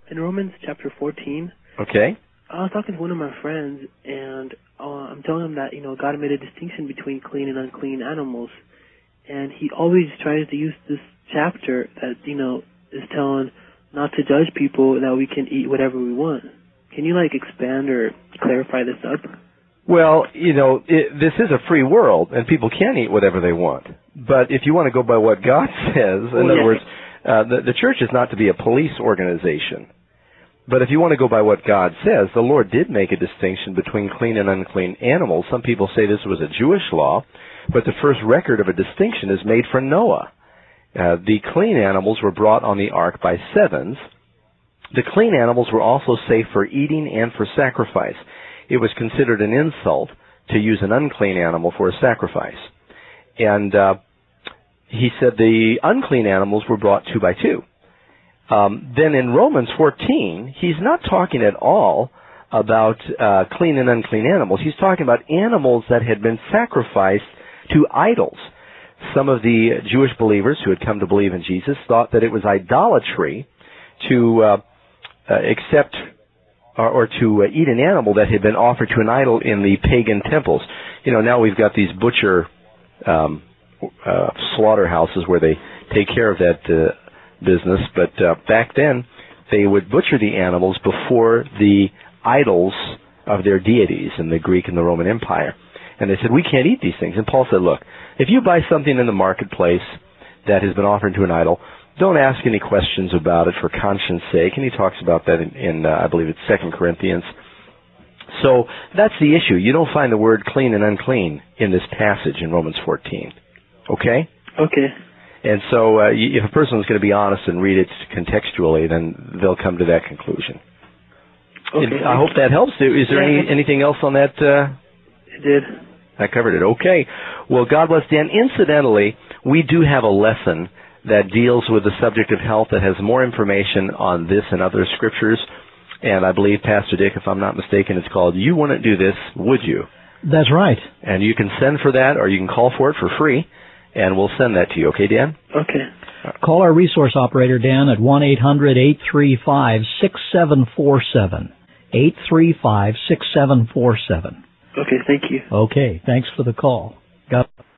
In Romans chapter 14, Okay. I was talking to one of my friends, and I'm telling him that, God made a distinction between clean and unclean animals. And he always tries to use this chapter that, is telling not to judge people, that we can eat whatever we want. Can you, expand or clarify this up? Well, this is a free world, and people can eat whatever they want. But if you want to go by what God says, in other words, the church is not to be a police organization. But if you want to go by what God says, the Lord did make a distinction between clean and unclean animals. Some people say this was a Jewish law, but the first record of a distinction is made for Noah. The clean animals were brought on the ark by sevens. The clean animals were also safe for eating and for sacrifice. It was considered an insult to use an unclean animal for a sacrifice. And he said the unclean animals were brought 2 by 2. Then in Romans 14, he's not talking at all about clean and unclean animals. He's talking about animals that had been sacrificed to idols. Some of the Jewish believers who had come to believe in Jesus thought that it was idolatry to accept or to eat an animal that had been offered to an idol in the pagan temples. Now we've got these butcher slaughterhouses where they take care of that business, but back then they would butcher the animals before the idols of their deities in the Greek and the Roman Empire. And they said, we can't eat these things. And Paul said, look, if you buy something in the marketplace that has been offered to an idol, don't ask any questions about it for conscience sake. And he talks about that in I believe it's 2 Corinthians. So that's the issue. You don't find the word clean and unclean in this passage in Romans 14. Okay? Okay. And so if a person is going to be honest and read it contextually, then they'll come to that conclusion. Okay. I hope that helps. Is there anything else on that? It did. I covered it. Okay. Well, God bless Dan. Incidentally, we do have a lesson that deals with the subject of health that has more information on this and other scriptures. And I believe, Pastor Dick, if I'm not mistaken, it's called You Wouldn't Do This, Would You? That's right. And you can send for that or you can call for it for free. And we'll send that to you. Okay, Dan? Okay. Call our resource operator, Dan, at 1-800-835-6747. 835-6747. Okay, thank you. Okay, thanks for the call. God